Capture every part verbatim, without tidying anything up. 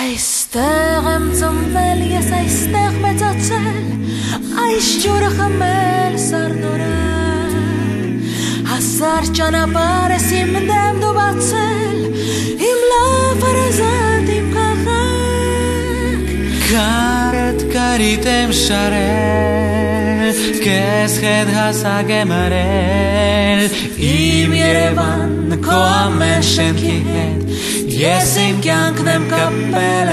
Այստեղ եմ ծնվել ես, այստեղ մեծացել, այս ջուրը խմել սառնորեն, հազար ճանապարհ ես իմ դեմ դու բացել, իմ լավ հարազատ իմ քաղաք։ Քարդ կարիտ եմ շարել, քեզ հետ հասակ եմ արել, իմ Երևան քո ամեն շենքի հետ, ես իմ կյանքն եմ կապել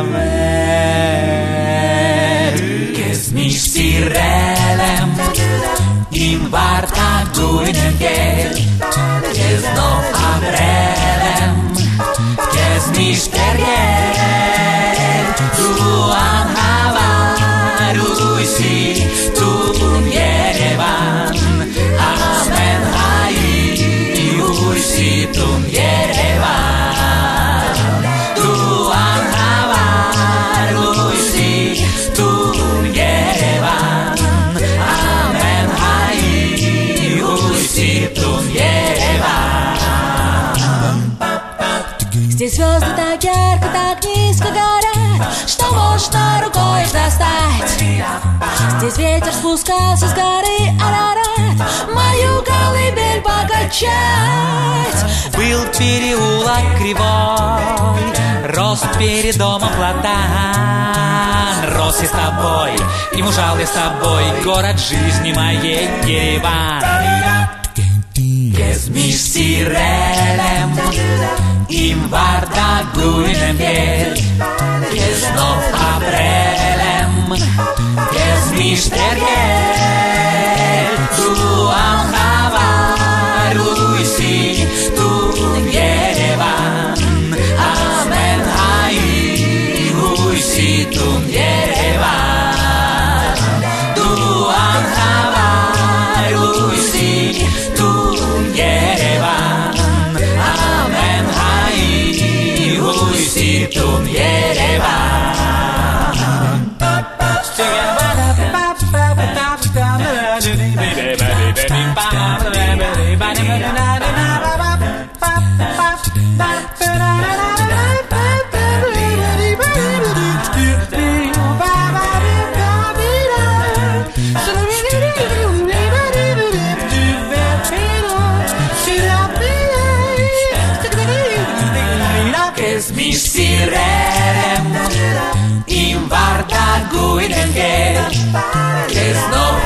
արավետ, քեզ միշտ սիրել եմ, իմ վարդագույն ընկեր, քեզնով ապրել եմ, քեզ միշտ կերել, դու անհավար ույսի տուն Երևան, ամեն հայի ույսի տուն Երևան, դու անհավար ույսի տուն Երևան, ամեն հայի ույսի տուն Երևան. Здесь звезды так ярко, так низко горят, что можно рукой достать. Здесь ветер спускался с горы Арарат, мою колыбель покачать. Был переулок кривой, рос перед домом платан, рос я с тобой, и мужал я с тобой, город жизни моей Ереван. Քեզ միշտ սիրել եմ, իմ վարդագույն ընկեր, քեզնով ապրել եմ, քեզ միշտ կերել, դու անխավար ույսի տուն Երևան, ամեն հայի ույսի տուն Երևան, դու անխավար ույսի տուն Երևան, ամեն հայի ույսի տուն Երևան. Քեզ միշտ սիրել եմ, իմ վարդագույն ընկեր, քեզնով